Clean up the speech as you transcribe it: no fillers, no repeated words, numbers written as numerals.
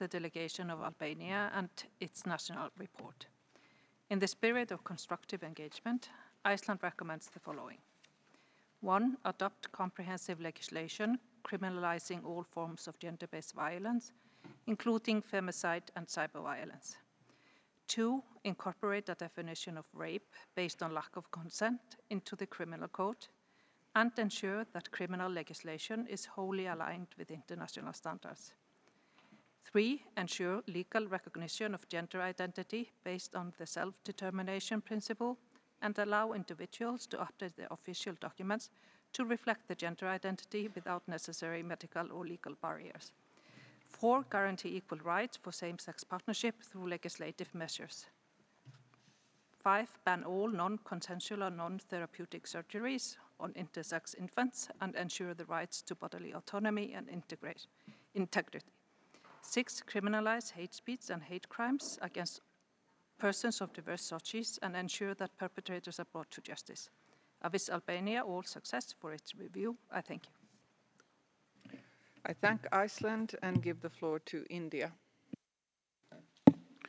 the delegation of Albania and its national report. In the spirit of constructive engagement, Iceland recommends the following. 1. Adopt comprehensive legislation criminalizing all forms of gender-based violence, including femicide and cyber violence. 2. Incorporate a definition of rape based on lack of consent into the criminal code, and ensure that criminal legislation is wholly aligned with international standards. 3. Ensure legal recognition of gender identity based on the self-determination principle and allow individuals to update their official documents to reflect the gender identity without necessary medical or legal barriers. 4. Guarantee equal rights for same-sex partnership through legislative measures. 5. Ban all non-consensual or non-therapeutic surgeries on intersex infants and ensure the rights to bodily autonomy and integrity. 6. Criminalize hate speech and hate crimes against persons of diverse societies and ensure that perpetrators are brought to justice. I wish Albania all success for its review. I thank you. I thank Iceland and give the floor to India.